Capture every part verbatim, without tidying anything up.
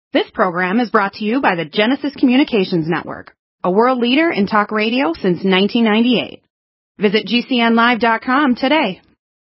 This program is brought to you by the Genesis Communications Network, a world leader in talk radio since nineteen ninety-eight. Visit G C N live dot com today.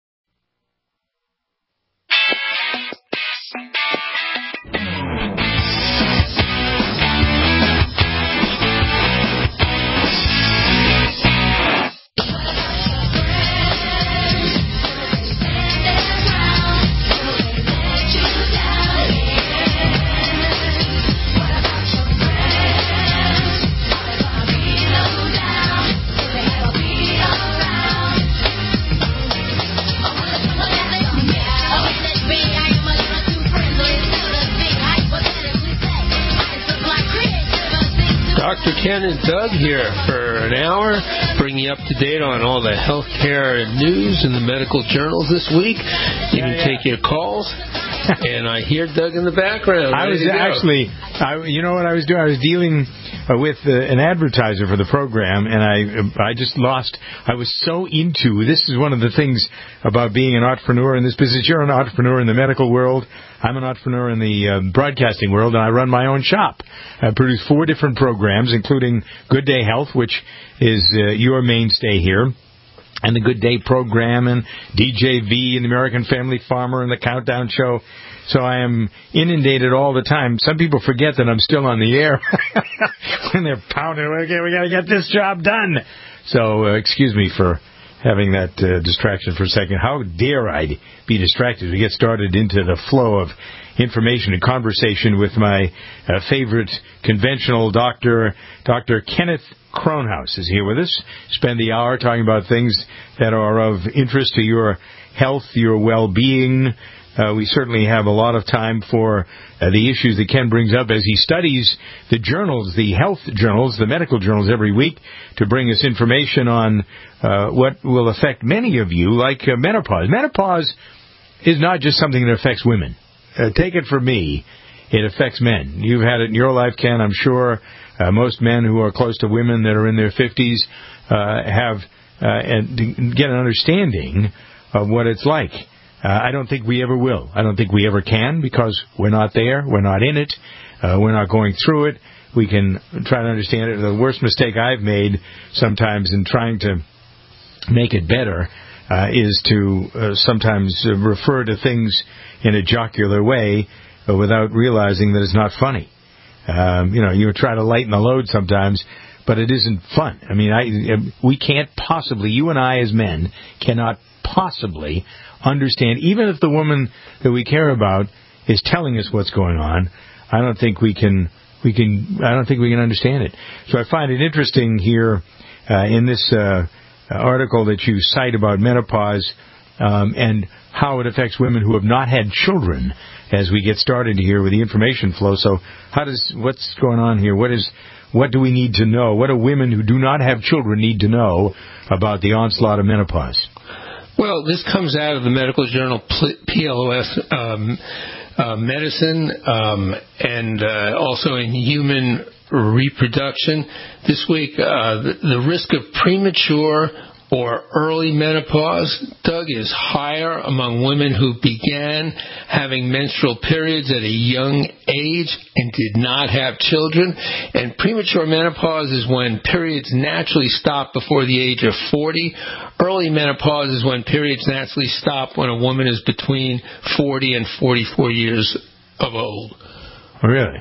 Doctor Ken and Doug here for an hour, bringing you up to date on all the healthcare news in the medical journals this week. You can yeah, yeah. take your calls, and I hear Doug in the background. I was actually, I, you know what I was doing? I was dealing uh, with uh, an advertiser for the program, and I, I just lost. I was so into. This is one of the things about being an entrepreneur in this business. You're an entrepreneur in the medical world. I'm an entrepreneur in the uh, broadcasting world, and I run my own shop. I produce four different programs, including Good Day Health, which is uh, your mainstay here, and the Good Day program, and D J V, and the American Family Farmer, and the Countdown Show. So I am inundated all the time. Some people forget that I'm still on the air when they're pounding, okay, we got to get this job done. So uh, excuse me for having that uh, distraction for a second. How dare I be distracted? We get started into the flow of information and conversation with my uh, favorite conventional doctor, Doctor Kenneth Kronhaus is here with us. Spend the hour talking about things that are of interest to your health, your well-being. Uh, we certainly have a lot of time for uh, the issues that Ken brings up as he studies the journals, the health journals, the medical journals every week to bring us information on uh, what will affect many of you, like uh, menopause. Menopause is not just something that affects women. Uh, take it from me, it affects men. You've had it in your life, Ken, I'm sure. Uh, most men who are close to women that are in their fifties uh, have uh, and get an understanding of what it's like. Uh, I don't think we ever will. I don't think we ever can because we're not there. We're not in it. Uh, we're not going through it. We can try to understand it. The worst mistake I've made sometimes in trying to make it better uh, is to uh, sometimes uh, refer to things in a jocular way uh, without realizing that it's not funny. Um, you know, you try to lighten the load sometimes, but it isn't fun. I mean, I, we can't possibly, you and I as men, cannot possibly understand, even if the woman that we care about is telling us what's going on, I don't think we can, we can, I don't think we can understand it. So I find it interesting here uh, in this uh, article that you cite about menopause um, and how it affects women who have not had children as we get started here with the information flow. So how does, what's going on here? What is, what do we need to know? What do women who do not have children need to know about the onslaught of menopause? Well, this comes out of the medical journal P L O S um, uh, Medicine um, and uh, also in Human Reproduction. This week, uh, the, the risk of premature or early menopause, Doug, is higher among women who began having menstrual periods at a young age and did not have children. And premature menopause is when periods naturally stop before the age of forty. Early menopause is when periods naturally stop when a woman is between forty and forty-four years of old. Really?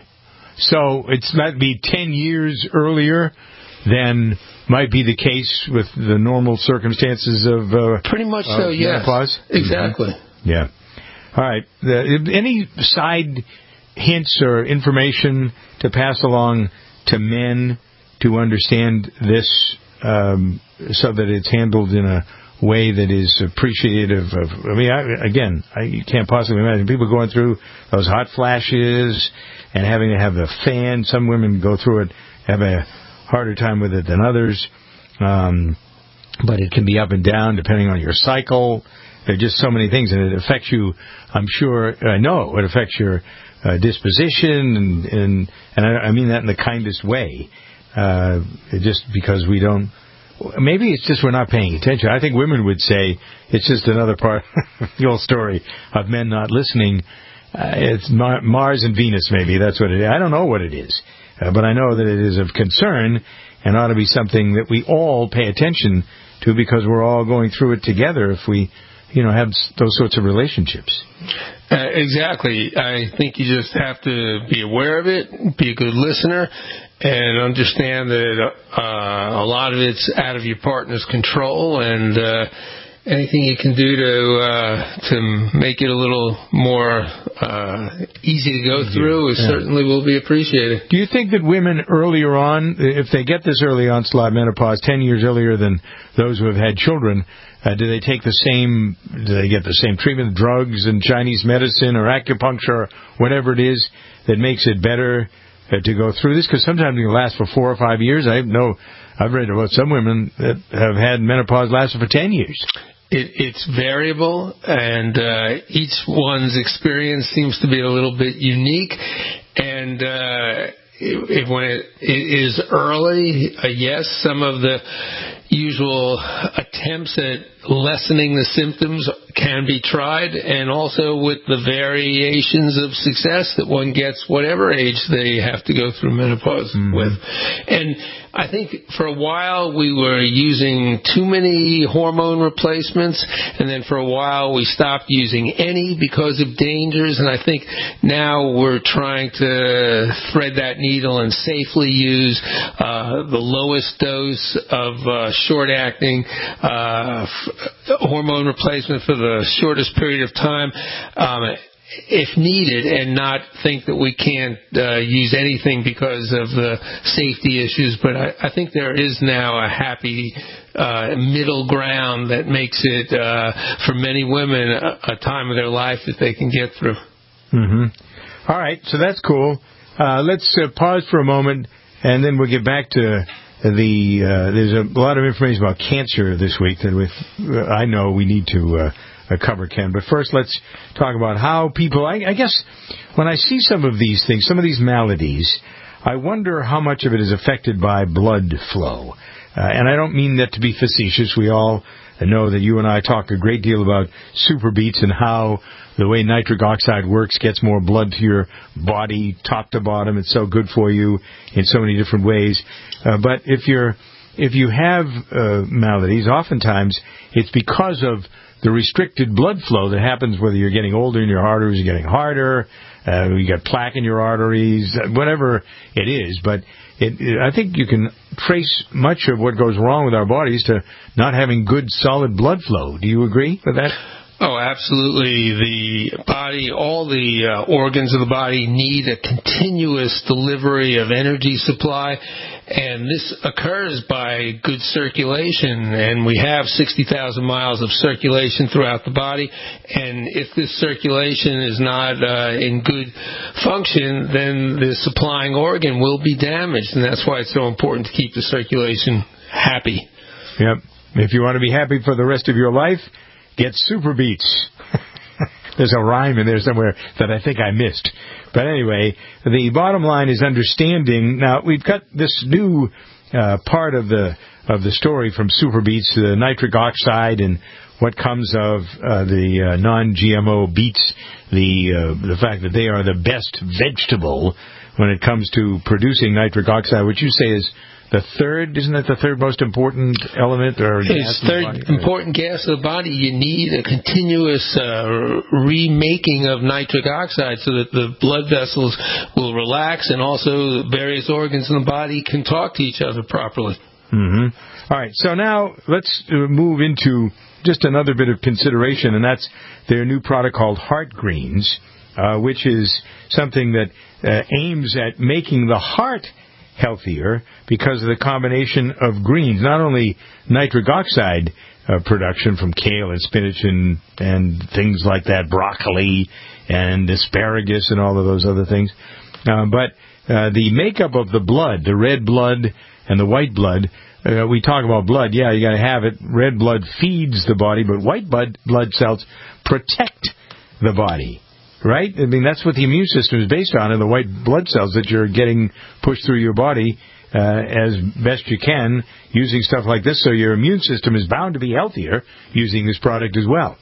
So it's might be ten years earlier than might be the case with the normal circumstances of uh, pretty much so, yes. menopause? Exactly. Mm-hmm. Yeah. All right. Uh, any side hints or information to pass along to men to understand this um, so that it's handled in a way that is appreciative of, I mean, I, again, I can't possibly imagine people going through those hot flashes and having to have a fan. Some women go through it, have a harder time with it than others, um, but it can be up and down depending on your cycle. There are just so many things, and it affects you, I'm sure, I know, it affects your uh, disposition, and and, and I, I mean that in the kindest way, uh, just because we don't, maybe it's just we're not paying attention. I think women would say it's just another part of the old story of men not listening. uh, it's Mar- Mars and Venus, maybe. That's what it is. I don't know what it is. Uh, but I know that it is of concern and ought to be something that we all pay attention to because we're all going through it together if we, you know, have those sorts of relationships. Uh, exactly. I think you just have to be aware of it, be a good listener, and understand that uh, a lot of it's out of your partner's control, and uh, anything you can do to uh, to make it a little more uh, easy to go through is yeah. certainly will be appreciated. Do you think that women earlier on, if they get this early onslaught menopause, ten years earlier than those who have had children, uh, do they take the same, do they get the same treatment, drugs and Chinese medicine or acupuncture or whatever it is that makes it better uh, to go through this? Because sometimes it can last for four or five years. I know I've read about some women that have had menopause lasting for ten years. It, it's variable, and uh, each one's experience seems to be a little bit unique. And uh, it, it, when it, it is early, uh, yes, some of the usual attempts at lessening the symptoms can be tried, and also with the variations of success that one gets whatever age they have to go through menopause mm-hmm. with. And I think for a while we were using too many hormone replacements, and then for a while we stopped using any because of dangers, and I think now we're trying to thread that needle and safely use uh, the lowest dose of uh, short-acting uh, f- hormone replacement for the shortest period of time, um, if needed, and not think that we can't uh, use anything because of the safety issues. But I, I think there is now a happy uh, middle ground that makes it, uh, for many women, a, a time of their life that they can get through. Mm-hmm. All right, so that's cool. Uh, let's uh, pause for a moment, and then we'll get back to the. Uh, there's a lot of information about cancer this week that with uh, I know we need to uh, uh, cover, Ken. But first, let's talk about how people. I, I guess when I see some of these things, some of these maladies, I wonder how much of it is affected by blood flow. Uh, and I don't mean that to be facetious. We all know that you and I talk a great deal about Super Beets and how the way nitric oxide works gets more blood to your body, top to bottom. It's so good for you in so many different ways. Uh, but if you're, if you have uh, maladies, oftentimes it's because of the restricted blood flow that happens whether you're getting older and your arteries are getting harder, uh, you got plaque in your arteries, whatever it is. But it, it, I think you can trace much of what goes wrong with our bodies to not having good, solid blood flow. Do you agree with that? Oh, absolutely. The body, all the uh, organs of the body need a continuous delivery of energy supply, and this occurs by good circulation, and we have sixty thousand miles of circulation throughout the body, and if this circulation is not uh, in good function, then the supplying organ will be damaged, and that's why it's so important to keep the circulation happy. Yep. If you want to be happy for the rest of your life, get Super Beets. There's a rhyme in there somewhere that I think I missed. But anyway, the bottom line is understanding. Now, we've got this new uh, part of the of the story from Super Beets, the nitric oxide and what comes of uh, the uh, non-G M O beets, the uh, the fact that they are the best vegetable when it comes to producing nitric oxide, which you say is the third, isn't that the third most important element? Or it's third important gas of the body. You need a continuous uh, remaking of nitric oxide so that the blood vessels will relax and also various organs in the body can talk to each other properly. Mm-hmm. All right, so now let's move into just another bit of consideration, and that's their new product called Heart Greens, uh, which is something that uh, aims at making the heart healthier because of the combination of greens, not only nitric oxide uh, production from kale and spinach and, and things like that, broccoli and asparagus and all of those other things, uh, but uh, the makeup of the blood, the red blood and the white blood. Uh, we talk about blood, yeah, you got to have it. Red blood feeds the body, but white blood blood cells protect the body. Right? I mean, that's what the immune system is based on, and the white blood cells that you're getting pushed through your body uh, as best you can using stuff like this. So your immune system is bound to be healthier using this product as well.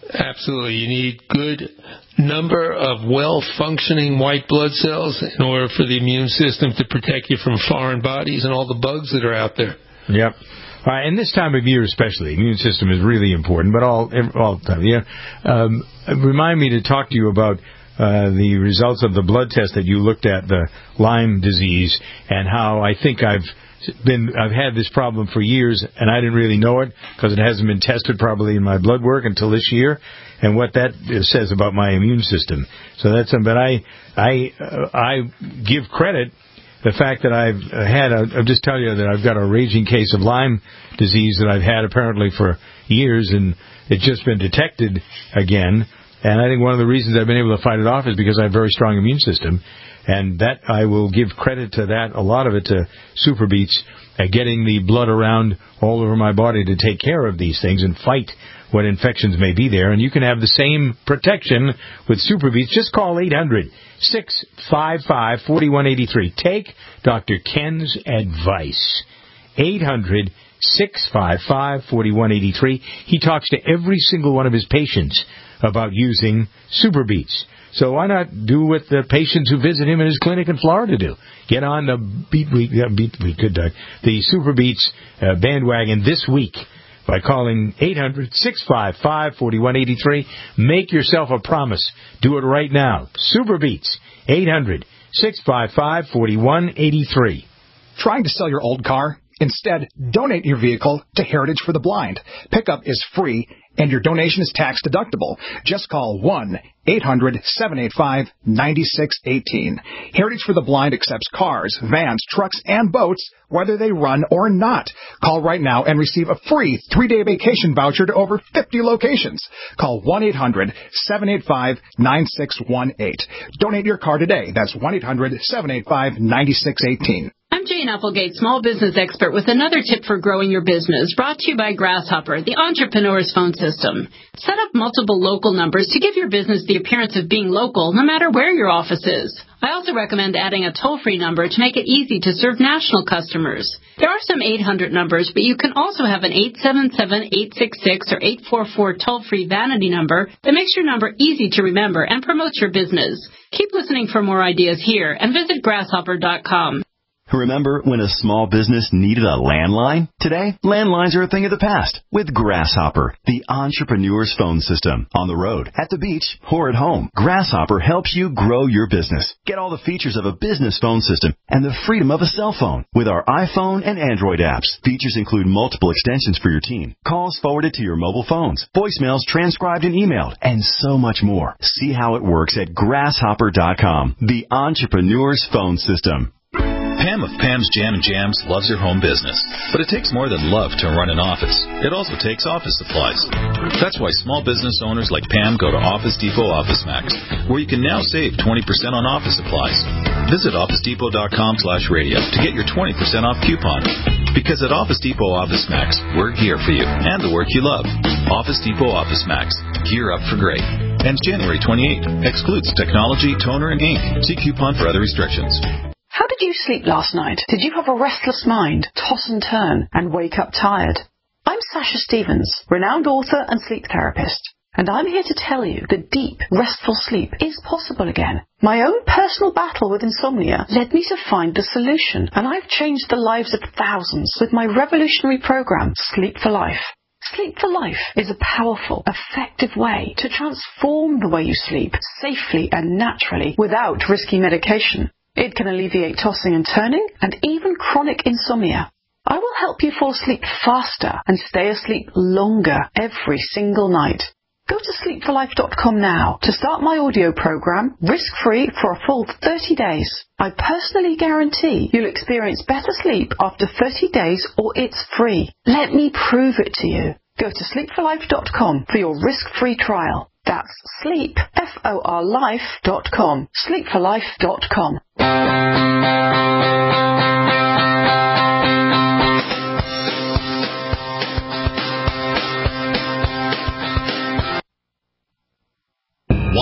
Absolutely. You need good number of well-functioning white blood cells in order for the immune system to protect you from foreign bodies and all the bugs that are out there. Yep. Uh, and this time of year especially, immune system is really important, but all all the time. Yeah. Um, remind me to talk to you about uh, the results of the blood test that you looked at, the Lyme disease, and how I think I've been I've had this problem for years, and I didn't really know it because it hasn't been tested properly in my blood work until this year, and what that says about my immune system. So that's something. But I I uh, I give credit. The fact that I've had, a, I'll just tell you that I've got a raging case of Lyme disease that I've had apparently for years, and it's just been detected again. And I think one of the reasons I've been able to fight it off is because I have a very strong immune system. And that, I will give credit to that, a lot of it to SuperBeets, at getting the blood around all over my body to take care of these things and fight what infections may be there. And you can have the same protection with SuperBeets. Just call eight hundred, six five five, four one eight three. Take Doctor Ken's advice. eight hundred, six five five, four one eight three. He talks to every single one of his patients about using SuperBeets. So why not do what the patients who visit him in his clinic in Florida do? Get on the beat, we, uh, beat, we could, uh, the SuperBeets uh, bandwagon this week by calling eight hundred, six five five, four one eight three. Make yourself a promise. Do it right now. SuperBeets, eight hundred, six five five, four one eight three. Trying to sell your old car? Instead, donate your vehicle to Heritage for the Blind. Pickup is free, and your donation is tax deductible. Just call one eight hundred, seven eight five, nine six one eight. Heritage for the Blind accepts cars, vans, trucks, and boats, whether they run or not. Call right now and receive a free three-day vacation voucher to over fifty locations. Call one eight hundred, seven eight five, nine six one eight. Donate your car today. That's one eight hundred, seven eight five, nine six one eight. I'm Jane Applegate, small business expert, with another tip for growing your business, brought to you by Grasshopper, the entrepreneur's phone system. Set up multiple local numbers to give your business the appearance of being local, no matter where your office is. I also recommend adding a toll-free number to make it easy to serve national customers. There are some eight hundred numbers, but you can also have an eight seven seven, eight six six or eight four four toll-free vanity number that makes your number easy to remember and promotes your business. Keep listening for more ideas here and visit grasshopper dot com. Remember when a small business needed a landline? Today, landlines are a thing of the past with Grasshopper, the entrepreneur's phone system. On the road, at the beach, or at home, Grasshopper helps you grow your business. Get all the features of a business phone system and the freedom of a cell phone with our iPhone and Android apps. Features include multiple extensions for your team, calls forwarded to your mobile phones, voicemails transcribed and emailed, and so much more. See how it works at grasshopper dot com, the entrepreneur's phone system. Pam of Pam's Jam and Jams loves her home business, but it takes more than love to run an office. It also takes office supplies. That's why small business owners like Pam go to Office Depot Office Max, where you can now save twenty percent on office supplies. Visit office depot dot com slash radio to get your twenty percent off coupon. Because at Office Depot Office Max, we're here for you and the work you love. Office Depot Office Max. Gear up for great. Ends January twenty-eighth. Excludes technology, toner, and ink. See coupon for other restrictions. How did you sleep last night? Did you have a restless mind, toss and turn, and wake up tired? I'm Sasha Stevens, renowned author and sleep therapist, and I'm here to tell you that deep, restful sleep is possible again. My own personal battle with insomnia led me to find the solution, and I've changed the lives of thousands with my revolutionary program, Sleep for Life. Sleep for Life is a powerful, effective way to transform the way you sleep safely and naturally without risky medication. It can alleviate tossing and turning and even chronic insomnia. I will help you fall asleep faster and stay asleep longer every single night. Go to sleep for life dot com now to start my audio program risk-free for a full thirty days. I personally guarantee you'll experience better sleep after thirty days or it's free. Let me prove it to you. Go to sleep for life dot com for your risk-free trial. That's sleep, F O R life dot com, sleep for life dot com. Why be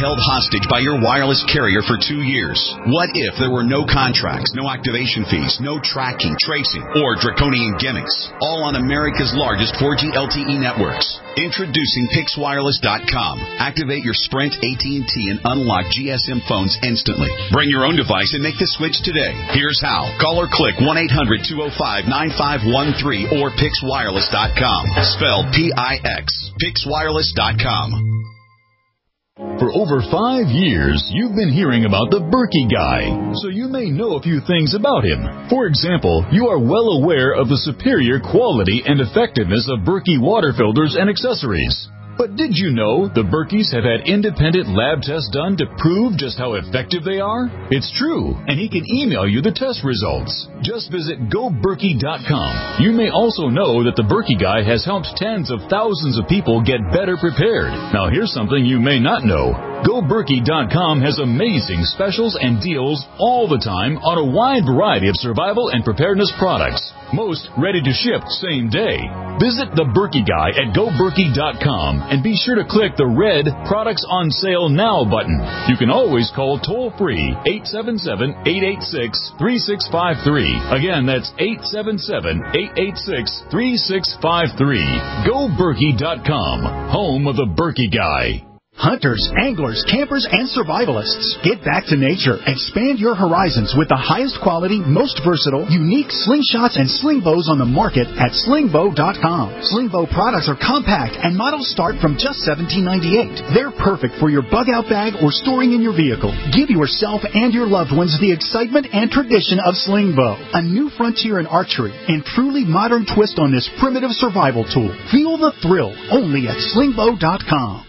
held hostage by your wireless carrier for two years? What if there were no contracts, no activation fees, no tracking, tracing, or draconian gimmicks? All on America's largest four G L T E networks. Introducing Pix Wireless dot com. Activate your Sprint, A T and T, and unlock G S M phones instantly. Bring your own device and make the switch today. Here's how. Call or click one eight hundred two oh five nine five one three or Pix Wireless dot com. Spelled P I X. Pix Wireless dot com. For over five years, you've been hearing about the Berkey Guy, so you may know a few things about him. For example, you are well aware of the superior quality and effectiveness of Berkey water filters and accessories. But did you know the Berkeys have had independent lab tests done to prove just how effective they are? It's true, and he can email you the test results. Just visit go berkey dot com. You may also know that the Berkey Guy has helped tens of thousands of people get better prepared. Now here's something you may not know. go berkey dot com has amazing specials and deals all the time on a wide variety of survival and preparedness products. Most ready to ship same day. Visit the Berkey Guy at go berkey dot com and be sure to click the red Products on Sale Now button. You can always call toll-free eight seven seven, eight eight six, three six five three. Again, that's eight seven seven, eight eight six, three six five three. go berkey dot com, home of the Berkey Guy. Hunters, anglers, campers, and survivalists. Get back to nature. Expand your horizons with the highest quality, most versatile, unique slingshots and sling bows on the market at sling bow dot com. Sling bow products are compact and models start from just seventeen ninety-eight. They're perfect for your bug out bag or storing in your vehicle. Give yourself and your loved ones the excitement and tradition of sling bow, a new frontier in archery and truly modern twist on this primitive survival tool. Feel the thrill only at sling bow dot com.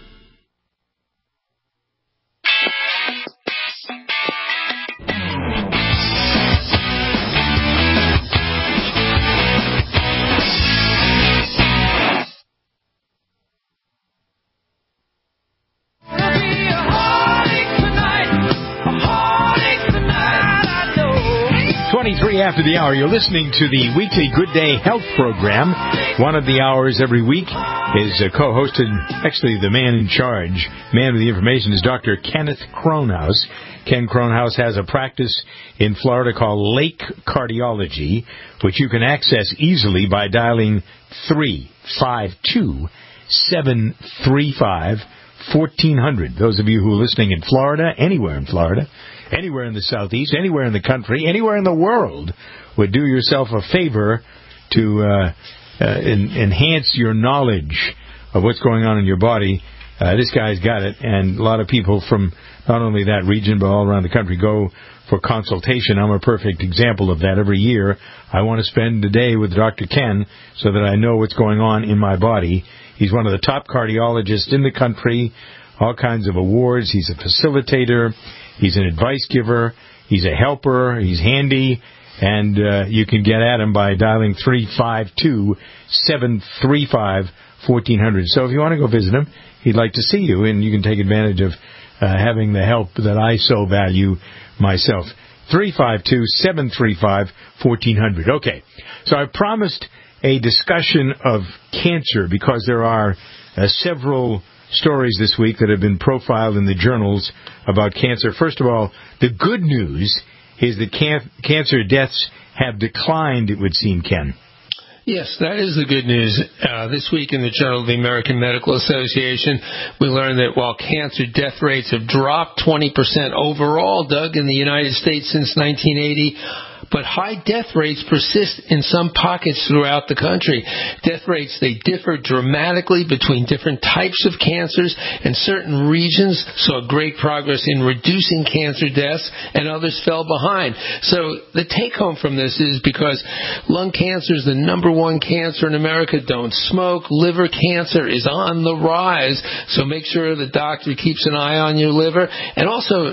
twenty-three after the hour, you're listening to the weekly Good Day Health program. One of the hours every week is uh, co-hosted, actually the man in charge, man with the information, is Doctor Kenneth Kronhaus. Ken Kronhaus has a practice in Florida called Lake Cardiology, which you can access easily by dialing three five two, seven three five, fourteen hundred. Those of you who are listening in Florida, anywhere in Florida, anywhere in the Southeast, anywhere in the country, anywhere in the world, would do yourself a favor to uh, uh, en- enhance your knowledge of what's going on in your body. Uh, this guy's got it, and a lot of people from not only that region but all around the country go for consultation. I'm a perfect example of that. Every year I want to spend the day with Doctor Ken so that I know what's going on in my body. He's one of the top cardiologists in the country, all kinds of awards. He's a facilitator. He's an advice giver. He's a helper. He's handy. And uh, you can get at him by dialing three five two, seven three five, fourteen hundred. So if you want to go visit him, he'd like to see you, and you can take advantage of uh, having the help that I so value myself. three five two, seven three five, fourteen hundred. Okay, so I promised a discussion of cancer because there are uh, several stories this week that have been profiled in the journals about cancer. First of all, the good news is that can- cancer deaths have declined, it would seem, Ken. Yes, that is the good news. Uh, this week in the Journal of the American Medical Association, we learned that while cancer death rates have dropped twenty percent overall, Doug, in the United States since nineteen eighty, but high death rates persist in some pockets throughout the country. Death rates, they differ dramatically between different types of cancers, and certain regions saw great progress in reducing cancer deaths, and others fell behind. So the take-home from this is because lung cancer is the number one cancer in America, don't smoke. Liver cancer is on the rise, so make sure the doctor keeps an eye on your liver. And also,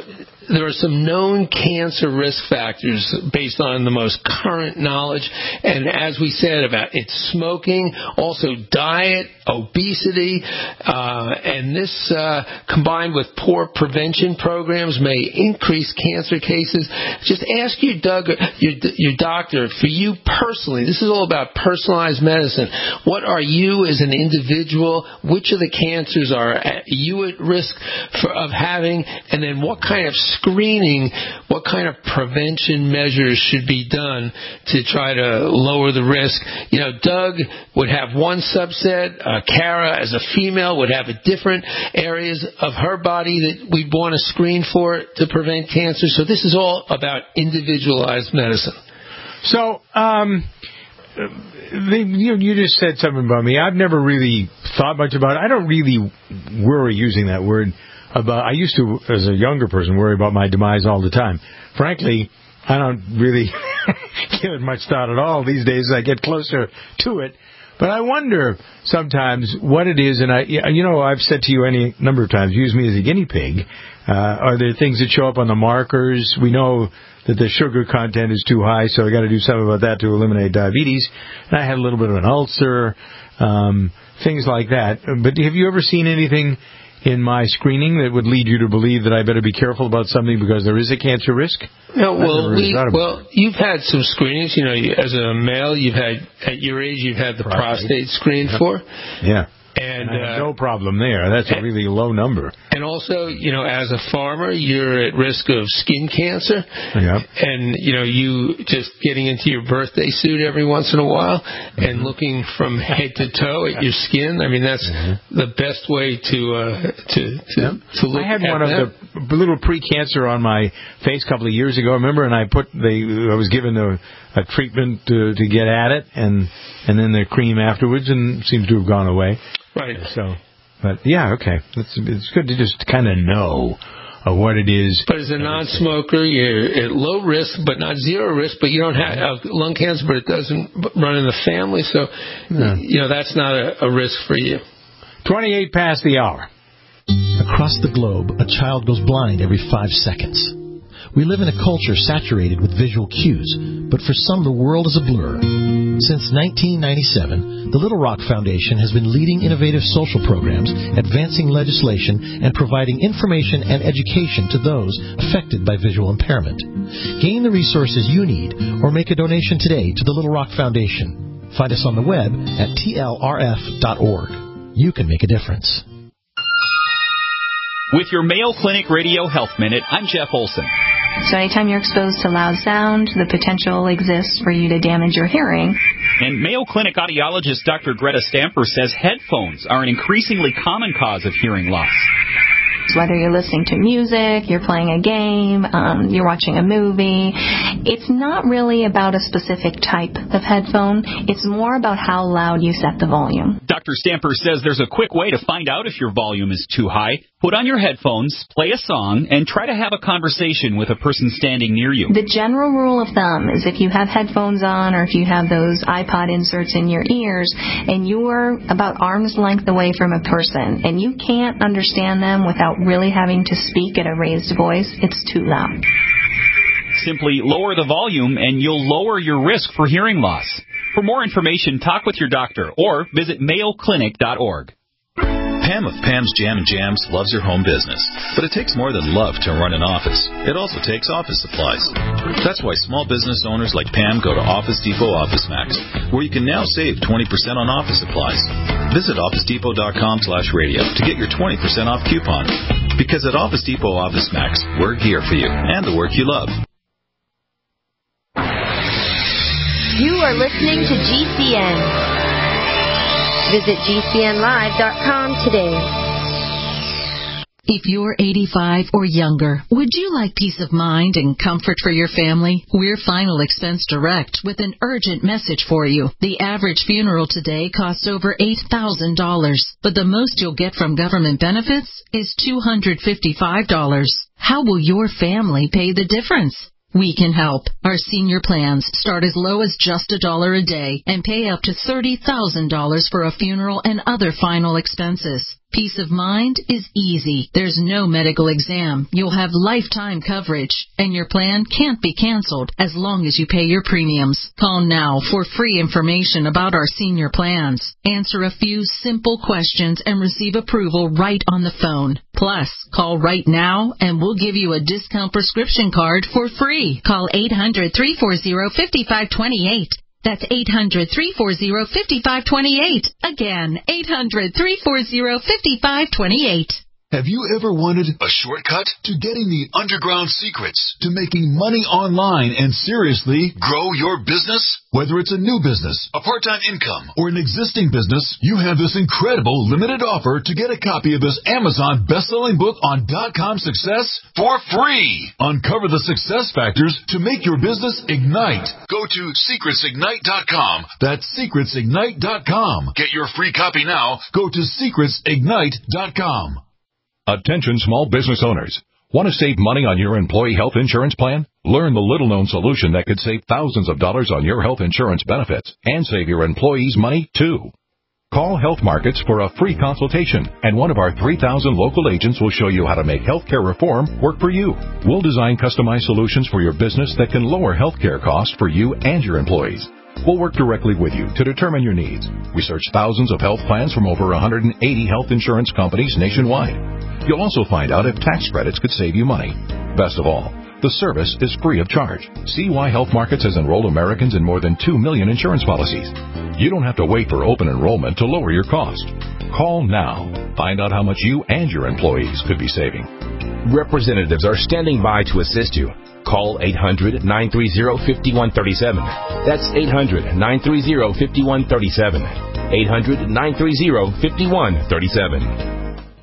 there are some known cancer risk factors based on the most current knowledge. And as we said about it's smoking, also diet, obesity, uh, and this uh, combined with poor prevention programs may increase cancer cases. Just ask your, Doug, your, your doctor, for you personally, this is all about personalized medicine. What are you as an individual? Which of the cancers are you at risk for, of having? And then what kind of screening, what kind of prevention measures should be done to try to lower the risk? You know, Doug would have one subset. Uh, Kara, as a female, would have a different areas of her body that we'd want to screen for to prevent cancer. So this is all about individualized medicine. So, um, the, you, you just said something about me. I've never really thought much about it. I don't really worry using that word. About, I used to, as a younger person, worry about my demise all the time. Frankly, I don't really give it much thought at all these days as I get closer to it. But I wonder sometimes what it is, and I, you know, I've said to you any number of times, use me as a guinea pig. Uh, are there things that show up on the markers? We know that the sugar content is too high, so I got to do something about that to eliminate diabetes. And I had a little bit of an ulcer, um, things like that. But have you ever seen anything in my screening that would lead you to believe that I better be careful about something because there is a cancer risk? No, well, really we, well, you've had some screenings. You know, as a male, you've had at your age, you've had the prostate, prostate screened yep. for. Yeah. And, and I have uh, no problem there. That's a really low number. And also, you know, as a farmer, you're at risk of skin cancer. Yep. And, you know, you just getting into your birthday suit every once in a while mm-hmm. and looking from head to toe at your skin. I mean, that's mm-hmm. the best way to uh, to to, yep. to look I had at one that. of the little pre-cancer on my face a couple of years ago, remember? And I put the I was given a, a treatment to, to get at it, and and then the cream afterwards, and it seems to have gone away. Right. So, but yeah, okay. It's, it's good to just kind of know uh, what it is. But as a non-smoker, you're at low risk, but not zero risk. But you don't have uh, lung cancer, but it doesn't run in the family. So, yeah. you know, that's not a, a risk for you. Twenty-eight past the hour. Across the globe, a child goes blind every five seconds. We live in a culture saturated with visual cues, but for some the world is a blur. Since nineteen ninety-seven, the Little Rock Foundation has been leading innovative social programs, advancing legislation, and providing information and education to those affected by visual impairment. Gain the resources you need or make a donation today to the Little Rock Foundation. Find us on the web at T L R F dot org. You can make a difference. With your Mayo Clinic Radio Health Minute, I'm Jeff Olson. So anytime you're exposed to loud sound, the potential exists for you to damage your hearing. And Mayo Clinic audiologist Doctor Greta Stamper says headphones are an increasingly common cause of hearing loss. Whether you're listening to music, you're playing a game, um, you're watching a movie, it's not really about a specific type of headphone. It's more about how loud you set the volume. Doctor Stamper says there's a quick way to find out if your volume is too high. Put on your headphones, play a song, and try to have a conversation with a person standing near you. The general rule of thumb is if you have headphones on or if you have those iPod inserts in your ears and you're about arm's length away from a person and you can't understand them without really having to speak at a raised voice, it's too loud. Simply lower the volume and you'll lower your risk for hearing loss. For more information, talk with your doctor or visit mayo clinic dot org. Pam of Pam's Jam and Jams loves her home business, but it takes more than love to run an office. It also takes office supplies. That's why small business owners like Pam go to Office Depot Office Max, where you can now save twenty percent on office supplies. Visit office depot dot com slash radio to get your twenty percent off coupon. Because at Office Depot Office Max, we're gear for you and the work you love. You are listening to G C N. Visit G C N live dot com today. If you're eighty-five or younger, would you like peace of mind and comfort for your family? We're Final Expense Direct with an urgent message for you. The average funeral today costs over eight thousand dollars, but the most you'll get from government benefits is two hundred fifty-five dollars. How will your family pay the difference? We can help. Our senior plans start as low as just a dollar a day and pay up to thirty thousand dollars for a funeral and other final expenses. Peace of mind is easy. There's no medical exam. You'll have lifetime coverage, and your plan can't be canceled as long as you pay your premiums. Call now for free information about our senior plans. Answer a few simple questions and receive approval right on the phone. Plus, call right now and we'll give you a discount prescription card for free. Call eight hundred, three four zero, five five two eight. That's eight hundred, three four zero, five five two eight. Again, eight hundred, three four zero, five five two eight. Have you ever wanted a shortcut to getting the underground secrets to making money online and seriously grow your business? Whether it's a new business, a part-time income, or an existing business, you have this incredible limited offer to get a copy of this Amazon best-selling book on dot-com success for free. Uncover the success factors to make your business ignite. Go to secrets ignite dot com. That's secrets ignite dot com. Get your free copy now. Go to secrets ignite dot com. Attention small business owners. Want to save money on your employee health insurance plan? Learn the little-known solution that could save thousands of dollars on your health insurance benefits and save your employees money, too. Call Health Markets for a free consultation, and one of our three thousand local agents will show you how to make healthcare reform work for you. We'll design customized solutions for your business that can lower healthcare costs for you and your employees. We'll work directly with you to determine your needs. We search thousands of health plans from over one hundred eighty health insurance companies nationwide. You'll also find out if tax credits could save you money. Best of all, the service is free of charge. See why Health Markets has enrolled Americans in more than two million insurance policies. You don't have to wait for open enrollment to lower your cost. Call now. Find out how much you and your employees could be saving. Representatives are standing by to assist you. Call eight hundred, nine three zero, five one three seven. That's eight hundred, nine three zero, five one three seven. eight hundred, nine three zero, five one three seven.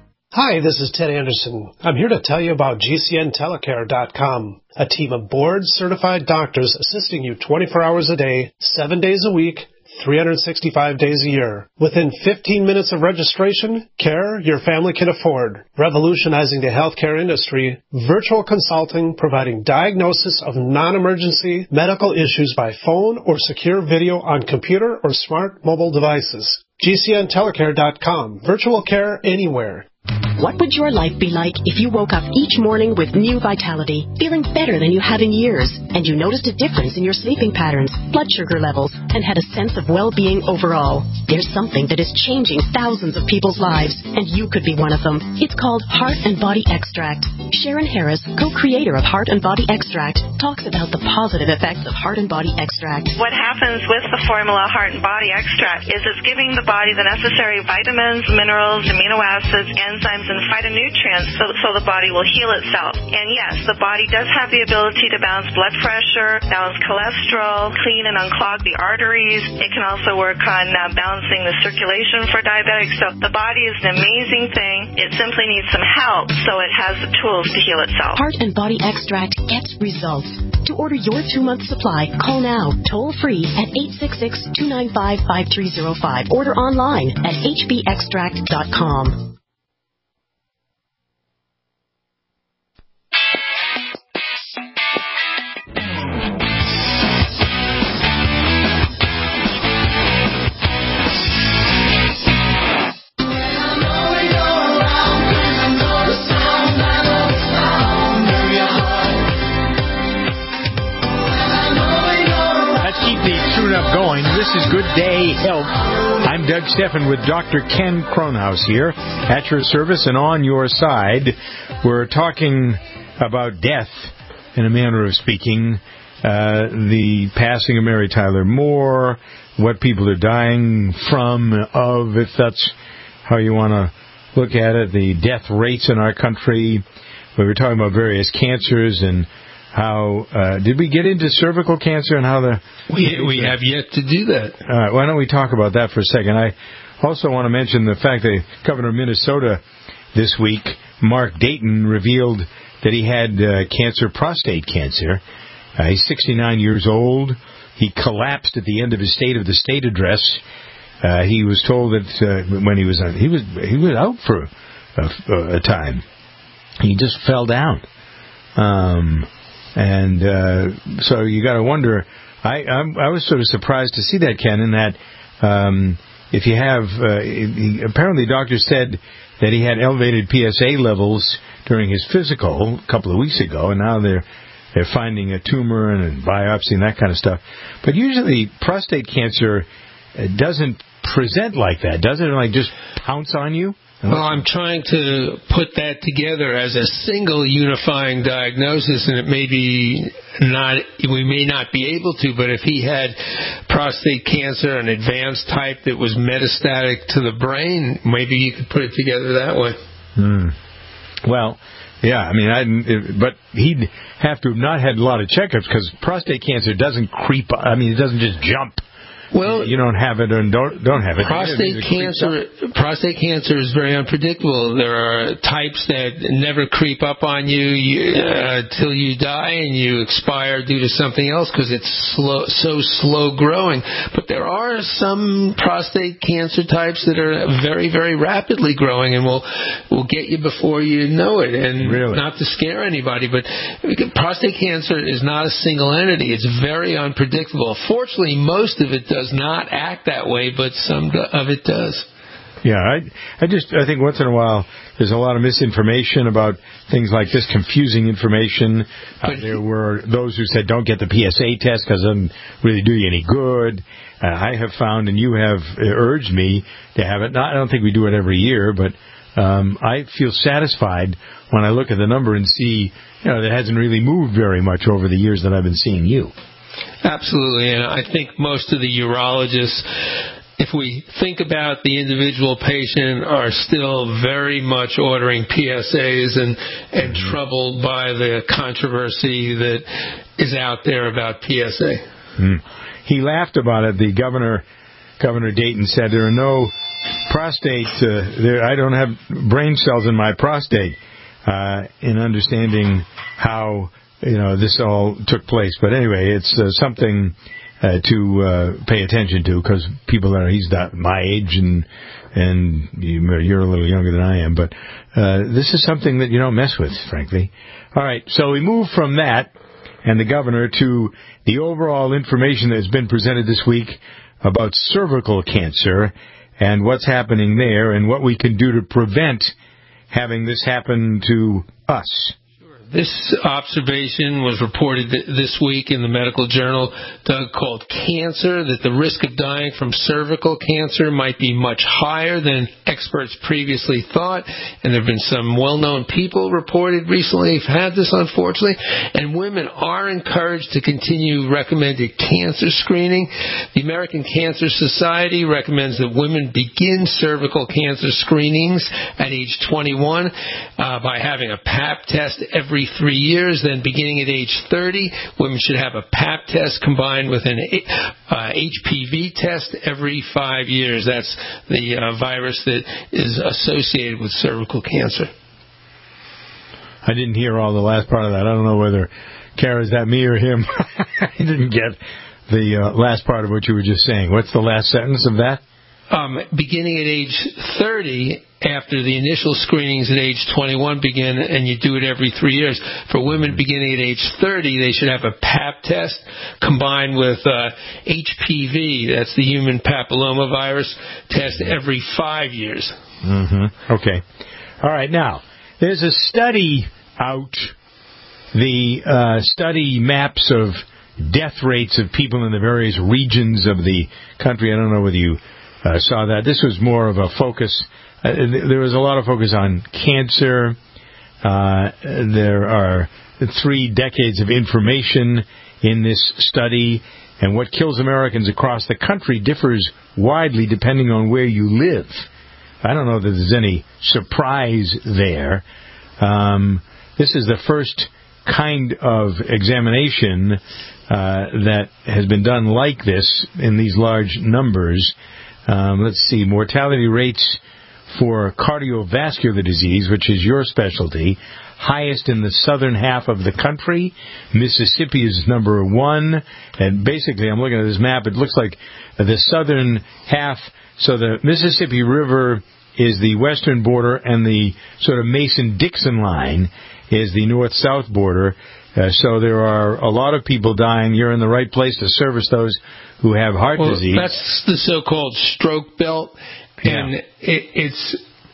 Hi, this is Ted Anderson. I'm here to tell you about G C N telecare dot com, a team of board-certified doctors assisting you twenty-four hours a day, seven days a week, three hundred sixty-five days a year. Within fifteen minutes of registration, care your family can afford. Revolutionizing the healthcare industry, virtual consulting providing diagnosis of non-emergency medical issues by phone or secure video on computer or smart mobile devices. G C N telecare dot com. Virtual care anywhere. What would your life be like if you woke up each morning with new vitality, feeling better than you have in years, and you noticed a difference in your sleeping patterns, blood sugar levels, and had a sense of well-being overall? There's something that is changing thousands of people's lives, and you could be one of them. It's called Heart and Body Extract. Sharon Harris, co-creator of Heart and Body Extract, talks about the positive effects of Heart and Body Extract. What happens with the formula Heart and Body Extract is it's giving the body the necessary vitamins, minerals, amino acids, enzymes, and phytonutrients so, so the body will heal itself. And yes, the body does have the ability to balance blood pressure, balance cholesterol, clean and unclog the arteries. It can also work on uh, balancing the circulation for diabetics. So the body is an amazing thing. It simply needs some help so it has the tools to heal itself. Heart and Body Extract gets results. To order your two-month supply, call now, toll-free at eight six six, two nine five, five three zero five. Order online at h b extract dot com. Going. This is Good Day Health. I'm Doug Steffen with Doctor Ken Kronhaus here at your service and on your side. We're talking about death, in a manner of speaking, uh, the passing of Mary Tyler Moore, what people are dying from, of, if that's how you want to look at it, the death rates in our country. We were talking about various cancers and how, uh, did we get into cervical cancer and how the... We we have yet to do that. All right, why don't we talk about that for a second? I also want to mention the fact that Governor of Minnesota this week, Mark Dayton, revealed that he had uh, cancer, prostate cancer. Uh, he's sixty-nine years old. He collapsed at the end of his State of the State address. Uh, he was told that uh, when he was on, he was he was out for a, a time. He just fell down. Um... And uh, so you got to wonder. I I'm, I was sort of surprised to see that, Ken, in that um, if you have uh, he, apparently doctors said that he had elevated P S A levels during his physical a couple of weeks ago, and now they're they're finding a tumor and a biopsy and that kind of stuff. But usually prostate cancer doesn't present like that, does it? Like just pounce on you? Well, I'm trying to put that together as a single unifying diagnosis, and it may be not, we may not be able to, but if he had prostate cancer, an advanced type that was metastatic to the brain, maybe you could put it together that way. Hmm. Well, yeah, I mean, I, but he'd have to have not had a lot of checkups because prostate cancer doesn't creep, I mean, it doesn't just jump. Well, you don't have it and don't don't have it. Prostate cancer, prostate cancer is very unpredictable. There are types that never creep up on you, you uh, till you die and you expire due to something else because it's slow, so slow growing. But there are some prostate cancer types that are very, very rapidly growing and will will get you before you know it. And really? Not to scare anybody, but prostate cancer is not a single entity. It's very unpredictable. Fortunately, most of it does. Does not act that way, but some of it does. Yeah, I, I just I think once in a while there's a lot of misinformation about things like this, confusing information. Uh, there were those who said don't get the P S A test because it doesn't really do you any good. Uh, I have found, and you have urged me to have it. Not, I don't think we do it every year, but um, I feel satisfied when I look at the number and see, you know, that hasn't really moved very much over the years that I've been seeing you. Absolutely, and I think most of the urologists, if we think about the individual patient, are still very much ordering P S As and, and mm-hmm. troubled by the controversy that is out there about P S A. Mm. He laughed about it. The governor, Governor Dayton, said there are no prostate, uh, there, I don't have brain cells in my prostate, uh, in understanding how you know, this all took place. But anyway, it's uh, something uh, to uh, pay attention to because people are, he's not my age and and you're a little younger than I am. But uh, this is something that you don't mess with, frankly. All right, so we move from that and the governor to the overall information that's been presented this week about cervical cancer and what's happening there and what we can do to prevent having this happen to us. This observation was reported this week in the medical journal, Doug, called Cancer, that the risk of dying from cervical cancer might be much higher than experts previously thought. And there have been some well-known people reported recently who've had this, unfortunately. And women are encouraged to continue recommended cancer screening. The American Cancer Society recommends that women begin cervical cancer screenings at age twenty-one uh, by having a pap test every three years. Then beginning at age thirty, women should have a pap test combined with an uh, H P V test every five years. That's the uh, virus that is associated with cervical cancer. I didn't hear all the last part of that. I don't know whether, Kara, is that me or him? I didn't get the uh, last part of what you were just saying. What's the last sentence of that? Um, beginning at age thirty, after the initial screenings at age twenty-one begin, and you do it every three years. For women beginning at age thirty, they should have a pap test combined with uh, H P V, that's the human papillomavirus test, every five years. Mm-hmm. Okay. All right. Now, there's a study out. The uh, study maps of death rates of people in the various regions of the country. I don't know whether you Uh, saw that. This was more of a focus. Uh, there was a lot of focus on cancer. Uh, there are three decades of information in this study, and what kills Americans across the country differs widely depending on where you live. I don't know that there's any surprise there. Um, this is the first kind of examination uh, that has been done like this in these large numbers. Um, let's see, mortality rates for cardiovascular disease, which is your specialty, highest in the southern half of the country. Mississippi is number one. And basically, I'm looking at this map, it looks like the southern half, so the Mississippi River is the western border, and the sort of Mason-Dixon line is the north-south border. Uh, so there are a lot of people dying. You're in the right place to service those who have heart well, disease. That's the so-called stroke belt, yeah. and it, it's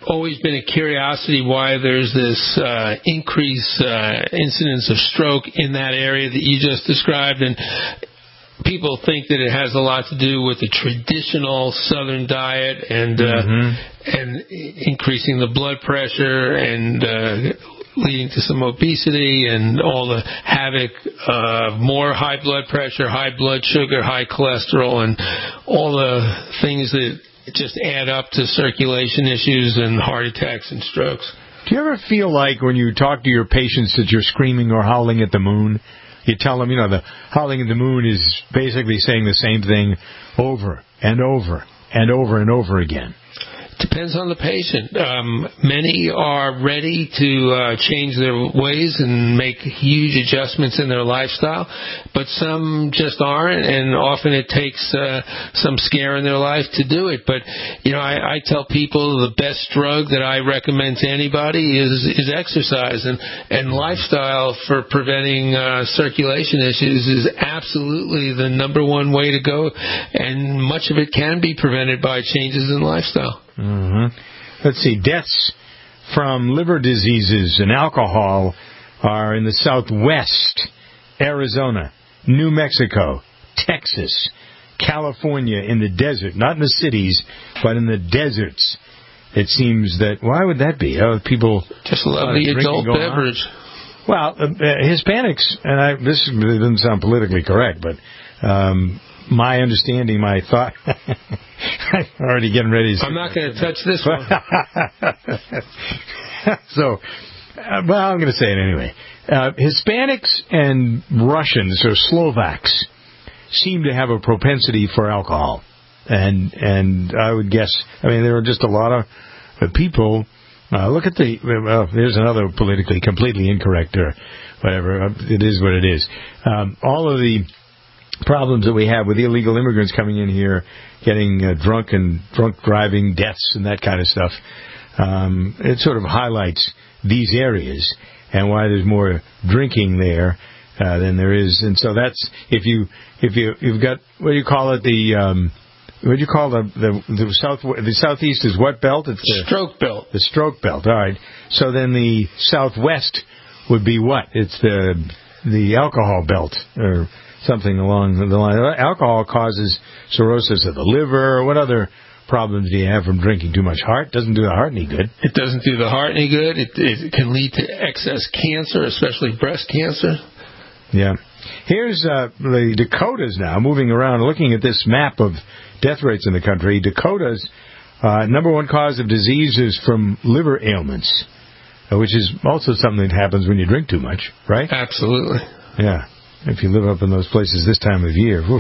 always been a curiosity why there's this uh, increased uh, incidence of stroke in that area that you just described, and people think that it has a lot to do with the traditional Southern diet and uh, mm-hmm. and increasing the blood pressure and uh, leading to some obesity and all the havoc of more high blood pressure, high blood sugar, high cholesterol, and all the things that just add up to circulation issues and heart attacks and strokes. Do you ever feel like when you talk to your patients that you're screaming or howling at the moon? You tell them, you know, the howling at the moon is basically saying the same thing over and over and over and over again. Depends on the patient. Um, many are ready to uh, change their ways and make huge adjustments in their lifestyle, but some just aren't, and often it takes uh, some scare in their life to do it. But, you know, I, I tell people the best drug that I recommend to anybody is, is exercise, and, and lifestyle for preventing uh, circulation issues is absolutely the number one way to go, and much of it can be prevented by changes in lifestyle. Mm-hmm. Let's see. Deaths from liver diseases and alcohol are in the Southwest, Arizona, New Mexico, Texas, California, in the desert, not in the cities, but in the deserts. It seems that, why would that be? Oh, people just love the adult beverage. Well, uh, uh, Hispanics, and I, this doesn't sound politically correct, but um, my understanding, my thought, I'm already getting ready to say I'm not going to touch this one. so, uh, well, I'm going to say it anyway. Uh, Hispanics and Russians or Slovaks seem to have a propensity for alcohol. And and I would guess, I mean, there are just a lot of uh, people. Uh, look at the, well, there's another politically completely incorrect or whatever. It is what it is. Um, all of the problems that we have with illegal immigrants coming in here, getting uh, drunk and drunk driving, deaths and that kind of stuff, um, it sort of highlights these areas and why there's more drinking there uh, than there is. And so that's, if you if you you've got, what do you call it, the um, what do you call the the, the south the southeast is what belt? It's the stroke belt. The stroke belt. All right. So then the southwest would be what? It's the the alcohol belt or something along the line. Alcohol causes cirrhosis of the liver. What other problems do you have from drinking too much? Heart doesn't do the heart any good. It doesn't do the heart any good. It, it can lead to excess cancer, especially breast cancer. Yeah. Here's uh, the Dakotas now, moving around, looking at this map of death rates in the country. Dakota's uh, number one cause of disease is from liver ailments, uh, which is also something that happens when you drink too much, right? Absolutely. Yeah. If you live up in those places this time of year. Oof.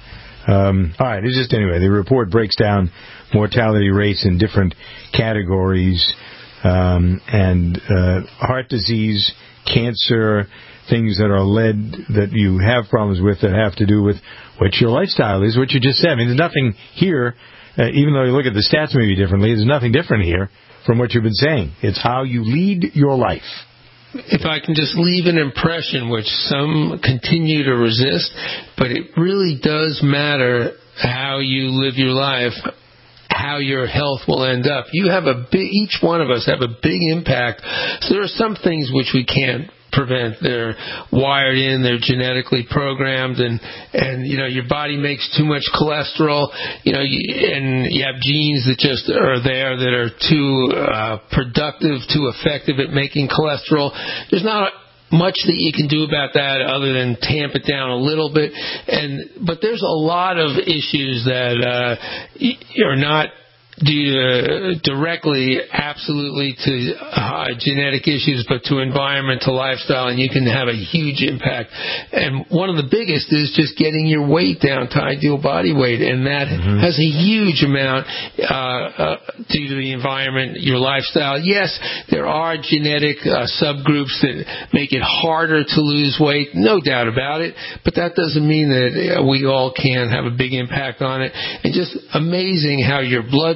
Um, all right. It's just, anyway, the report breaks down mortality rates in different categories, um, and uh, heart disease, cancer, things that are led, that you have problems with that have to do with what your lifestyle is, what you just said. I mean, there's nothing here, uh, even though you look at the stats maybe differently, there's nothing different here from what you've been saying. It's how you lead your life. If I can just leave an impression, which some continue to resist, but it really does matter how you live your life, how your health will end up. You have a big, each one of us have a big impact. So there are some things which we can't prevent. They're wired in, they're genetically programmed, and and you know, your body makes too much cholesterol, you know, and you have genes that just are there that are too uh, productive, too effective at making cholesterol. There's not much that you can do about that other than tamp it down a little bit, and but there's a lot of issues that uh, are not due uh, directly, absolutely to uh, genetic issues, but to environment, to lifestyle, and you can have a huge impact. And one of the biggest is just getting your weight down to ideal body weight, and that mm-hmm. has a huge amount uh, uh, due to the environment, your lifestyle. Yes, there are genetic uh, subgroups that make it harder to lose weight, no doubt about it, but that doesn't mean that uh, we all can have a big impact on it. And just amazing how your blood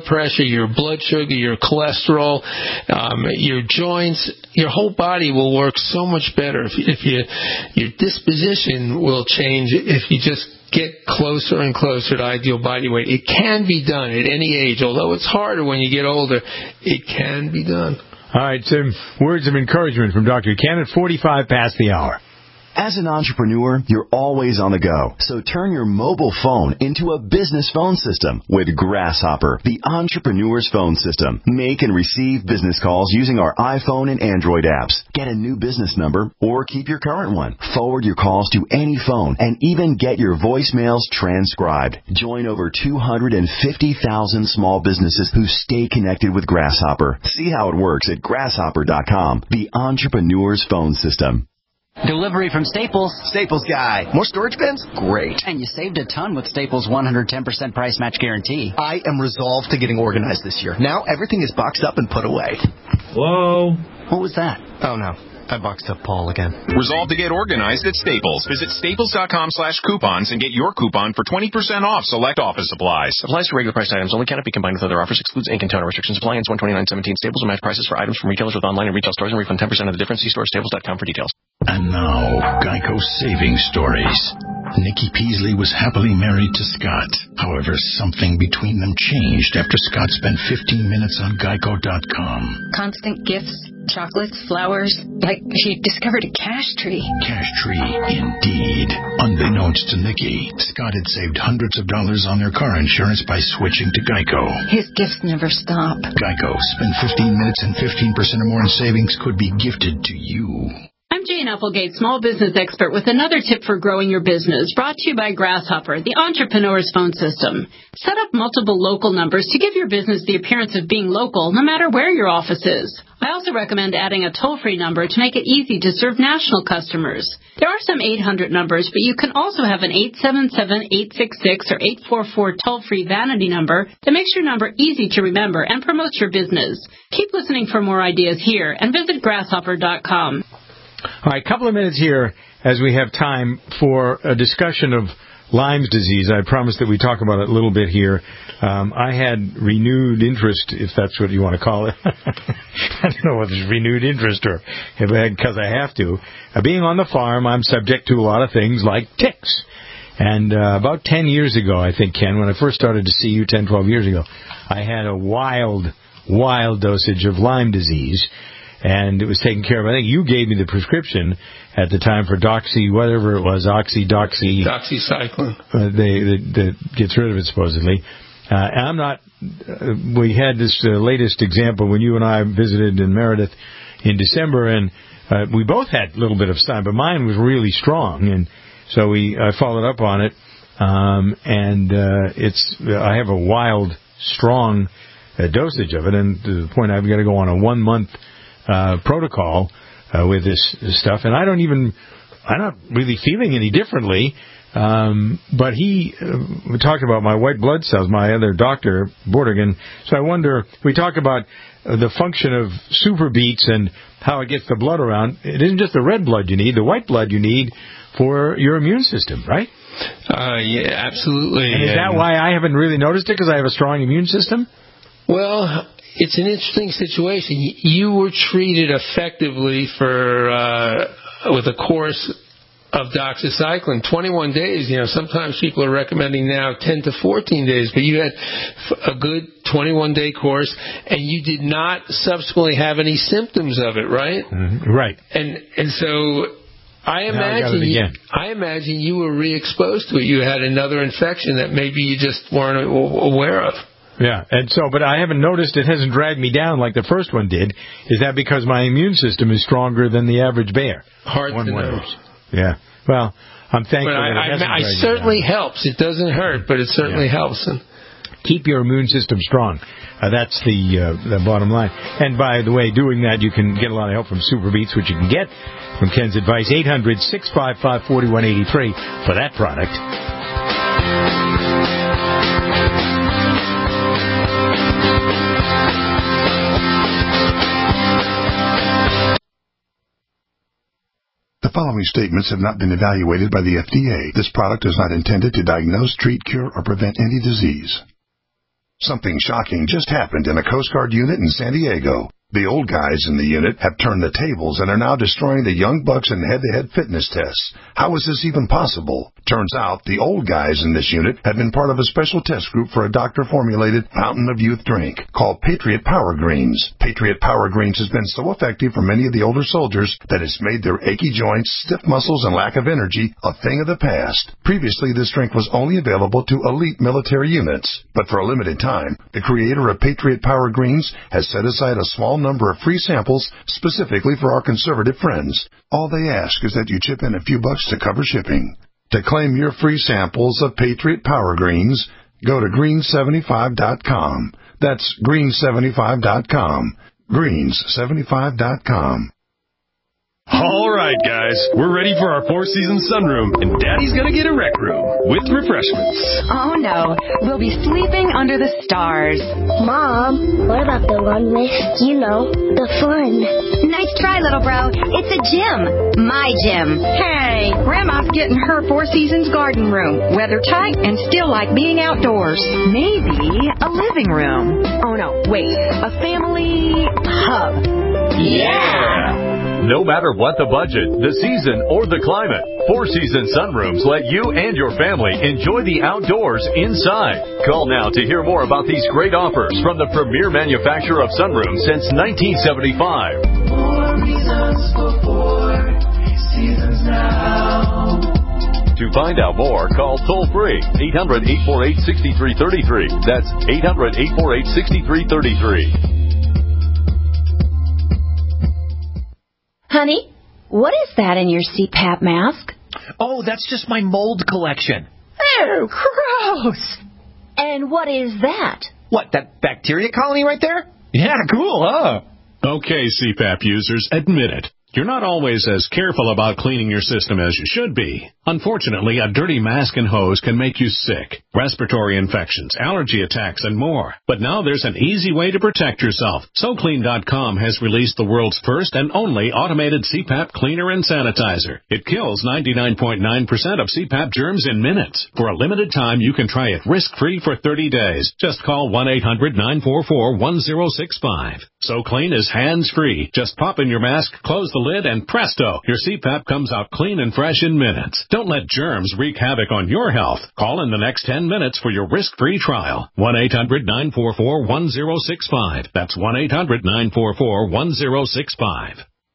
pressure, your blood sugar, your cholesterol, um, your joints, your whole body will work so much better if, if you, your disposition will change if you just get closer and closer to ideal body weight. It can be done at any age, although it's harder when you get older. It can be done. All right, some words of encouragement from Doctor Ken at forty-five past the hour. As an entrepreneur, you're always on the go. So turn your mobile phone into a business phone system with Grasshopper, the entrepreneur's phone system. Make and receive business calls using our iPhone and Android apps. Get a new business number or keep your current one. Forward your calls to any phone and even get your voicemails transcribed. Join over two hundred fifty thousand small businesses who stay connected with Grasshopper. See how it works at grasshopper dot com, the entrepreneur's phone system. Delivery from Staples. Staples guy. More storage bins? Great. And you saved a ton with Staples' one hundred ten percent price match guarantee. I am resolved to getting organized this year. Now everything is boxed up and put away. Whoa. What was that? Oh, no. I boxed up Paul again. Resolve to get organized at Staples. Visit staples dot com slash coupons and get your coupon for twenty percent off select office supplies. Applies to regular priced items. Only cannot be combined with other offers. Excludes ink and toner. Restrictions apply. Ends one twenty-nine seventeen. Staples will match prices for items from retailers with online and retail stores and refund ten percent of the difference. See store staples dot com for details. And now, Geico Saving Stories. Nikki Peasley was happily married to Scott. However, something between them changed after Scott spent fifteen minutes on geico dot com. Constant gifts, chocolates, flowers, like she discovered a cash tree. Cash tree, indeed. Unbeknownst to Nikki, Scott had saved hundreds of dollars on their car insurance by switching to Geico. His gifts never stop. Geico. Spend fifteen minutes and fifteen percent or more in savings could be gifted to you. I'm Jane Applegate, small business expert, with another tip for growing your business, brought to you by Grasshopper, the entrepreneur's phone system. Set up multiple local numbers to give your business the appearance of being local, no matter where your office is. I also recommend adding a toll-free number to make it easy to serve national customers. There are some eight hundred numbers, but you can also have an eight seven seven, eight six six or eight four four toll-free vanity number that makes your number easy to remember and promotes your business. Keep listening for more ideas here and visit grasshopper dot com. All right, a couple of minutes here as we have time for a discussion of Lyme's disease. I promised that we talk about it a little bit here. Um, I had renewed interest, if that's what you want to call it. I don't know whether it's renewed interest or because I have to. Uh, being on the farm, I'm subject to a lot of things like ticks. And uh, about ten years ago, I think, Ken, when I first started to see you ten, twelve years ago, I had a wild, wild dosage of Lyme disease. And it was taken care of. I think you gave me the prescription at the time for doxy, whatever it was, oxy, doxy. Doxycycline. Uh, they, that, that gets rid of it, supposedly. Uh, and I'm not, uh, we had this uh, latest example when you and I visited in Meredith in December, and uh, we both had a little bit of sign, but mine was really strong. And so we, I followed up on it. Um, and uh, it's, I have a wild, strong uh, dosage of it, and to the point I've got to go on a one month Uh, protocol uh, with this, this stuff, and I don't even, I'm not really feeling any differently. Um, but he uh, talked about my white blood cells, my other doctor, Bordigan. So I wonder, we talk about uh, the function of super beets and how it gets the blood around. It isn't just the red blood you need, the white blood you need for your immune system, right? Uh, yeah, absolutely. And is that why I haven't really noticed it, because I have a strong immune system? Well, it's an interesting situation. You were treated effectively for uh, with a course of doxycycline, twenty-one days. You know, sometimes people are recommending now ten to fourteen days, but you had a good twenty-one day course, and you did not subsequently have any symptoms of it, right? Mm-hmm. Right. And and so I imagine I, you, I imagine you were re-exposed to it. You had another infection that maybe you just weren't aware of. Yeah, and so, but I haven't noticed it hasn't dragged me down like the first one did. Is that because my immune system is stronger than the average bear? Hard one to know. Yeah. Well, I'm thankful but I, that it hasn't I, I dragged certainly me down. helps. It doesn't hurt, but it certainly Yeah. helps. And keep your immune system strong. Uh, that's the uh, the bottom line. And by the way, doing that, you can get a lot of help from Super Beets, which you can get from Ken's advice, eight hundred, six five five, four one eight three for that product. The following statements have not been evaluated by the F D A. This product is not intended to diagnose, treat, cure, or prevent any disease. Something shocking just happened in a Coast Guard unit in San Diego. The old guys in the unit have turned the tables and are now destroying the young bucks in head-to-head fitness tests. How is this even possible? Turns out the old guys in this unit have been part of a special test group for a doctor-formulated Fountain of Youth drink called Patriot Power Greens. Patriot Power Greens has been so effective for many of the older soldiers that it's made their achy joints, stiff muscles, and lack of energy a thing of the past. Previously, this drink was only available to elite military units, but for a limited time, the creator of Patriot Power Greens has set aside a small number of free samples specifically for our conservative friends. All they ask is that you chip in a few bucks to cover shipping. To claim your free samples of Patriot Power Greens, go to green seventy-five dot com. That's green seventy-five dot com. greens seventy-five dot com. All right, guys, we're ready for our Four Seasons sunroom, and Daddy's gonna get a rec room with refreshments. Oh, no. We'll be sleeping under the stars. Mom, what about the one with, you know, the fun? Nice try, little bro. It's a gym. My gym. Hey, Grandma's getting her Four Seasons garden room. Weather tight and still like being outdoors. Maybe a living room. Oh, no. Wait. A family hub. Yeah! No matter what the budget, the season, or the climate, Four Seasons Sunrooms let you and your family enjoy the outdoors inside. Call now to hear more about these great offers from the premier manufacturer of sunrooms since nineteen seventy-five. Four reasons for Four Seasons now. To find out more, call toll-free eight hundred, eight four eight, six three three three. That's eight hundred, eight four eight, six three three three. Honey, what is that in your C PAP mask? Oh, that's just my mold collection. Oh, gross. And what is that? What, that bacteria colony right there? Yeah, cool, huh? Okay, C PAP users, admit it. You're not always as careful about cleaning your system as you should be. Unfortunately, a dirty mask and hose can make you sick, respiratory infections, allergy attacks, and more. But now there's an easy way to protect yourself. So Clean dot com has released the world's first and only automated C PAP cleaner and sanitizer. It kills ninety-nine point nine percent of C PAP germs in minutes. For a limited time, you can try it risk-free for thirty days. Just call one eight hundred, nine four four, one zero six five. So Clean is hands-free. Just pop in your mask, close the lid, and presto, your C PAP comes out clean and fresh in minutes. Don't let germs wreak havoc on your health. Call in the next ten minutes for your risk-free trial. one eight hundred, nine four four, one zero six five. That's one eight hundred, nine four four, one zero six five.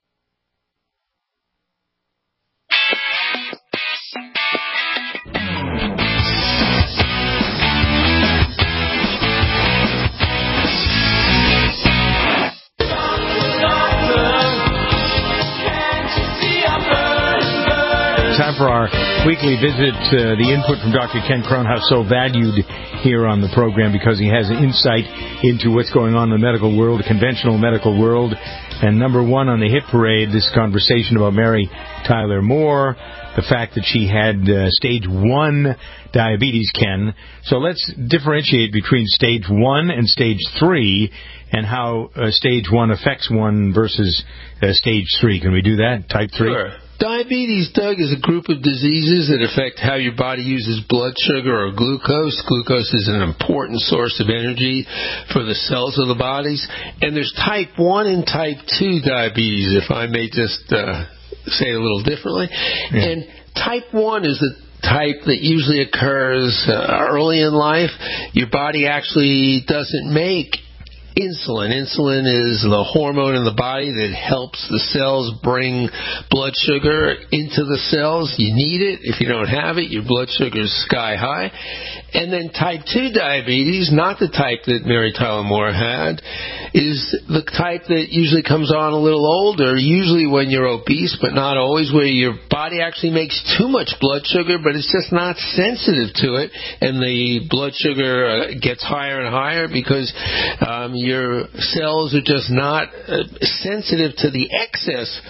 Time for our weekly visit. Uh, the input from Doctor Ken Kronhaus, so valued here on the program because he has an insight into what's going on in the medical world, the conventional medical world. And number one on the hit parade, this conversation about Mary Tyler Moore, the fact that she had uh, stage one diabetes, Ken. So let's differentiate between stage one and stage three and how uh, stage one affects one versus uh, stage three. Can we do that? Type three? Sure. Diabetes, Doug, is a group of diseases that affect how your body uses blood sugar or glucose. Glucose is an important source of energy for the cells of the bodies. And there's type one and type two diabetes, if I may just uh, say it a little differently. Yeah. And type one is the type that usually occurs uh, early in life. Your body actually doesn't make insulin. Insulin is the hormone in the body that helps the cells bring blood sugar into the cells. You need it. If you don't have it, your blood sugar is sky high. And then type two diabetes, not the type that Mary Tyler Moore had, is the type that usually comes on a little older, usually when you're obese, but not always, where your body actually makes too much blood sugar, but it's just not sensitive to it, and the blood sugar uh, gets higher and higher because um, your cells are just not uh, sensitive to the excess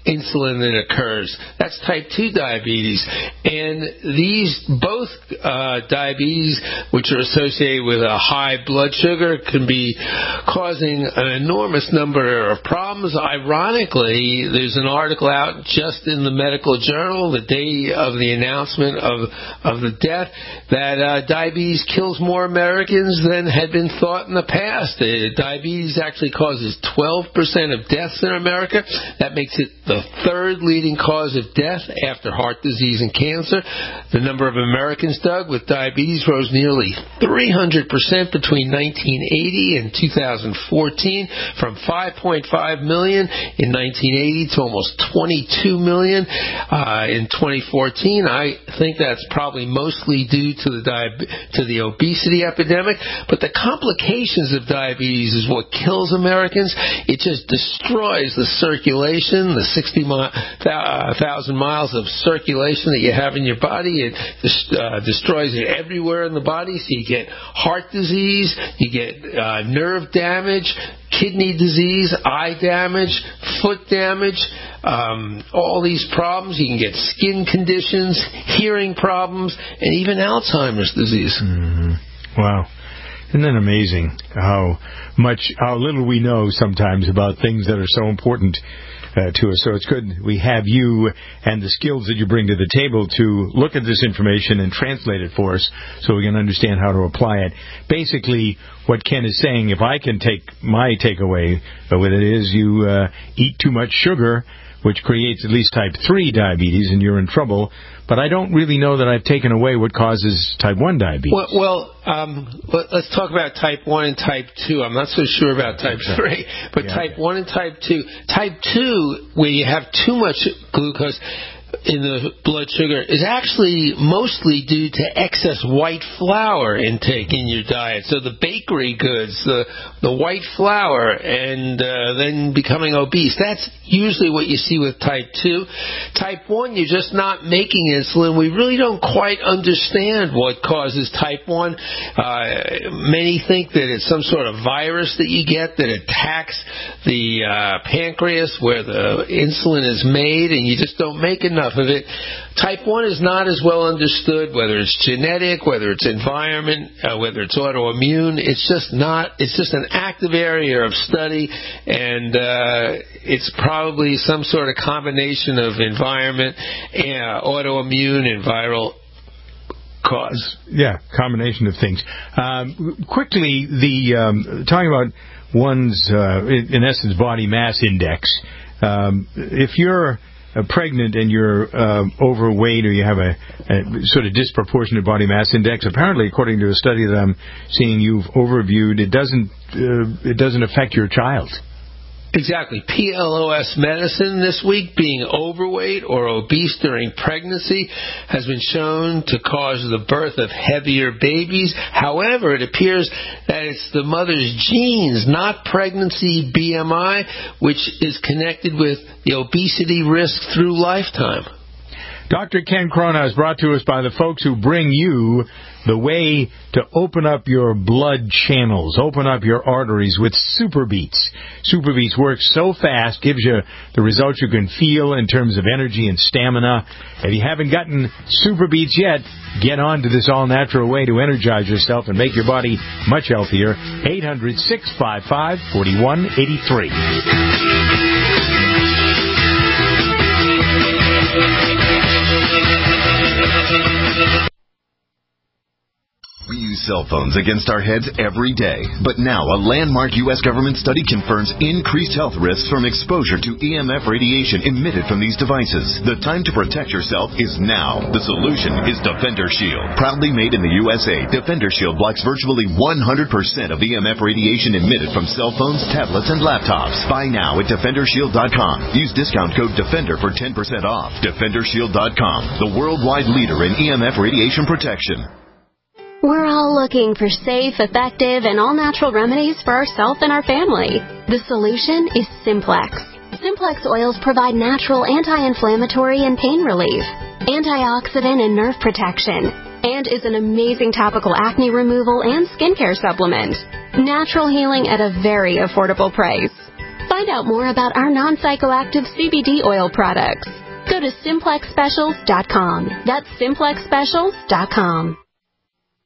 insulin that occurs. That's type two diabetes. And these, both uh, diabetes, which are associated with a high blood sugar, can be causing an enormous number of problems. Ironically, there's an article out just in the medical journal the day of the announcement of, of the death that uh, diabetes kills more Americans than had been thought in the past. Uh, diabetes actually causes twelve percent of deaths in America. That makes it the third leading cause of death after heart disease and cancer. The number of Americans, Doug, with diabetes rose nearly three hundred percent between nineteen eighty and two thousand fourteen, from five point five million in nineteen eighty to almost twenty-two million uh, in twenty fourteen. I think that's probably mostly due to the di- to the obesity epidemic, but the complications of diabetes is what kills Americans. It just destroys the circulation, the sixty thousand miles of circulation that you have in your body. It uh, destroys it everywhere in the body, so you get heart disease, you get uh, nerve damage, kidney disease, eye damage, foot damage, um, all these problems. You can get skin conditions, hearing problems, and even Alzheimer's disease. Mm-hmm. Wow. Isn't that amazing how much, how little we know sometimes about things that are so important uh, to us? So it's good we have you and the skills that you bring to the table to look at this information and translate it for us so we can understand how to apply it. Basically, what Ken is saying, if I can take my takeaway with it, is you uh, eat too much sugar, which creates at least type three diabetes, and you're in trouble. But I don't really know that I've taken away what causes type one diabetes. Well, well um, let's talk about type one and type two. I'm not so sure about type three, but yeah. type one and type two. Type two, where you have too much glucose in the blood sugar, is actually mostly due to excess white flour intake in your diet. So the bakery goods, the the white flour, and uh, then becoming obese. That's usually what you see with type two. Type one, you're just not making insulin. We really don't quite understand what causes type one. Uh, many think that it's some sort of virus that you get that attacks the uh, pancreas where the insulin is made, and you just don't make enough of it. Type one is not as well understood, whether it's genetic, whether it's environment, uh, whether it's autoimmune. It's just not, it's just an active area of study, and uh, it's probably some sort of combination of environment, uh, autoimmune, and viral cause. Yeah, combination of things. Um, quickly, the um, talking about one's, uh, in, in essence, body mass index. Um, if you're Uh, pregnant and you're uh, overweight, or you have a, a sort of disproportionate body mass index, apparently, according to a study that I'm seeing you've overviewed, it doesn't uh, it doesn't affect your child. Exactly. P L O S medicine this week, being overweight or obese during pregnancy has been shown to cause the birth of heavier babies. However, it appears that it's the mother's genes, not pregnancy B M I, which is connected with the obesity risk through lifetime. Doctor Ken Cronau is brought to us by the folks who bring you the way to open up your blood channels, open up your arteries with Super Beets. Super Beets works so fast, gives you the results you can feel in terms of energy and stamina. If you haven't gotten Super Beets yet, get on to this all-natural way to energize yourself and make your body much healthier. eight hundred, six five five, four one eight three. We use cell phones against our heads every day, but now a landmark U S government study confirms increased health risks from exposure to E M F radiation emitted from these devices. The time to protect yourself is now. The solution is Defender Shield. Proudly made in the U S A, Defender Shield blocks virtually one hundred percent of E M F radiation emitted from cell phones, tablets, and laptops. Buy now at Defender Shield dot com. Use discount code DEFENDER for ten percent off. Defender Shield dot com, the worldwide leader in E M F radiation protection. We're all looking for safe, effective, and all-natural remedies for ourselves and our family. The solution is Simplex. Simplex oils provide natural anti-inflammatory and pain relief, antioxidant and nerve protection, and is an amazing topical acne removal and skincare supplement. Natural healing at a very affordable price. Find out more about our non-psychoactive C B D oil products. Go to simplex specials dot com. That's simplex specials dot com.